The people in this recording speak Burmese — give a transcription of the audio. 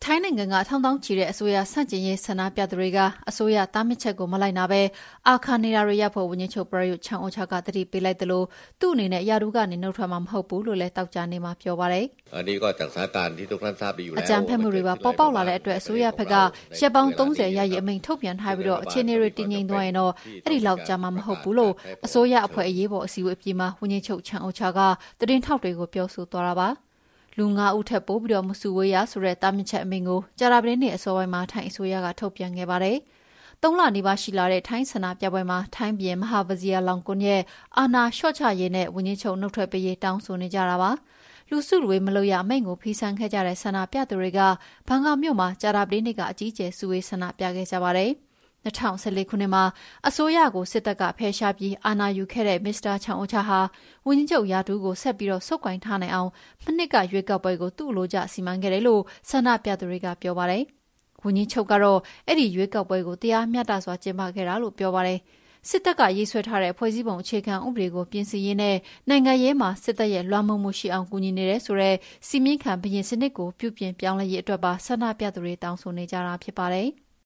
ထိုင်းနိုင်ငံကထောင်တောင်းချီတဲ့အစိုးရဆန့်ကျင်ရေးဆန္ဒပြသူတွေကအစိုးရတားမြစ်ချက်ကိုမလိုက်နာပဲအာခါနေတာတွေရပ်ဖို့ဝန်ကြီးချုပ်ပရယုတ်ချန်အိုချာကတတိပေးလိုက်တယ်လို့သူ့အနေနဲ့ရာထူးကနေနှုတ်ထွက်မှာမဟုတ်ဘူးလို့လည်းတောက်ကြနေမှာပြောပါတယ်။အကြံဖက်မှုတွေပါပေါ်ပေါက်လာတဲ့အတွက်အစိုးရဘက်ကရက်ပေါင်း30ရာရီအမိန့်ထုတ်ပြန်ထားပြီးတော့အခြေအနေတွေတည်ငြိမ်သွားရင်တော့အဲ့ဒီလောက်ကြာမှာမဟုတ်ဘူးလို့အစိုးရအဖွဲ့အရေးပေါ်အစည်းအဝေးအပြီးမှာဝန်ကြီးချုပ်ချန်အိုချာကသတင်းထောက်တွေကိုပြောဆိုသွားတာပါ။လူ9ဦးထက်ပိုပြီးတော့မစုဝေးရဆိုတဲ့တာမြင့်ချက်အမိန့်ကိုကြာတာပတင်းနေ့အစောပိုင်းမှာထိုင်းအစိုးရကထုတ်ပြန်ခဲ့ပါတယ်။3လနီးပါးရှိလာတဲ့ထိုင်းဆန္ဒပြပွဲမှာထိုင်းပြည်မဟာဝဇီယာလောင်ကွန်းရဲ့အာဏာလျှော့ချရေးနဲ့ဝန်ကြီးချုပ်နှုတ်ထွက်ပေးရေးတောင်းဆိုနေကြတာပါ။လူစုလူဝေးမလုပ်ရအမိန့်ကိုဖီဆန်ခဲ့ကြတဲ့ဆန္ဒပြသူတွေကဘန်ကောက်မြို့မှာကြာတာပတင်းနေ့ကအကြီးအကျယ်စုဝေးဆန္ဒပြခဲ့ကြပါတယ်။2014ခုနှစ်မှာအစိုးရကိုစစ်တပ်ကဖယ်ရှားပြီးအာဏာယူခဲ့တဲ့မစ္စတာချန်အိုချာဟာဝန်ကြီးချုပ်ရာထူးကိုဆက်ပြီးတော့ဆုတ်ကိုင်ထားနိုင်အောင်မနှစ်ကရွေးကောက်ပွဲကိုသူ့လိုကျစီမံခဲ့တယ်လို့ဆန္ဒပြသူတွေကပြောပါတယ်။ဝန်ကြီးချုပ်ကတော့အဲ့ဒီရွေးကောက်ပွဲကိုတရားမျှတစွာကျင်းပခဲ့တာလို့ပြောပါတယ်။စစ်တပ်ကရေးဆွဲထားတဲ့ဖွဲ့စည်းပုံအခြေခံဥပဒေကိုပြင်ဆင်ရေးနဲ့နိုင်ငံရေးမှာစစ်တပ်ရဲ့လွှမ်းမိုးမှုရှိအောင်ကူညီနေတယ်ဆိုတဲ့စီမင်းခံဘရင်စနစ်ကိုပြုပြင်ပြောင်းလဲရေးအတွက်ပါဆန္ဒပြသူတွေတောင်းဆိုနေကြတာဖြစ်ပါတယ်။